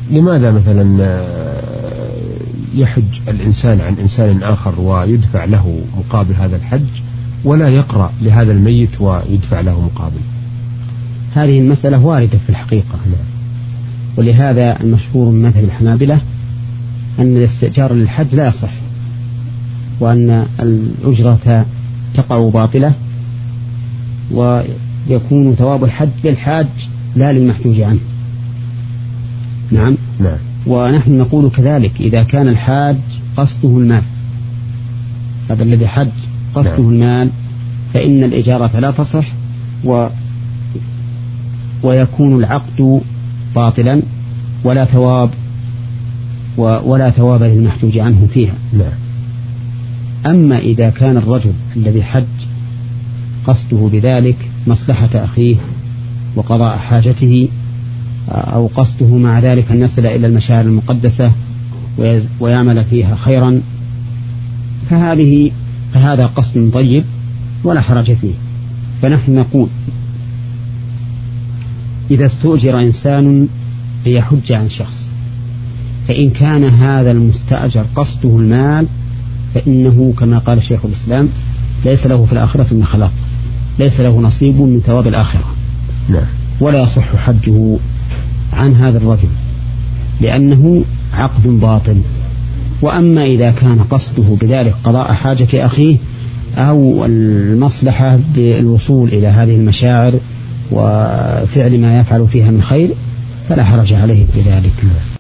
لماذا مثلا يحج الإنسان عن إنسان آخر ويدفع له مقابل هذا الحج، ولا يقرأ لهذا الميت ويدفع له مقابل؟ هذه المسألة واردة في الحقيقة، ولهذا المشهور من مذهب الحنابلة أن الاستئجار للحج لا يصح، وأن الأجرة تقع باطلة، ويكون ثواب الحج للحاج لا للمحجوج عنه. نعم. ونحن نقول كذلك إذا كان الحاج قصده المال، هذا الذي حج قصده المال، فإن الإجارة لا تصح ويكون العقد باطلا ولا ثواب للمحجوج عنه فيها. أما إذا كان الرجل الذي حج قصده بذلك مصلحة أخيه وقضاء حاجته، أو قصده مع ذلك أن يصل إلى المشاعر المقدسة ويعمل فيها خيرا، فهذا قصد طيب ولا حرج فيه. فنحن نقول إذا استؤجر إنسان ليحج عن شخص، فإن كان هذا المستأجر قصده المال فإنه كما قال شيخ الإسلام ليس له في الآخرة من خلاق، ليس له نصيب من ثواب الآخرة، ولا يصح حجه عن هذا الرجل لأنه عقد باطل. وأما إذا كان قصده بذلك قضاء حاجة أخيه أو المصلحة بالوصول إلى هذه المشاعر وفعل ما يفعل فيها من خير فلا حرج عليه بذلك.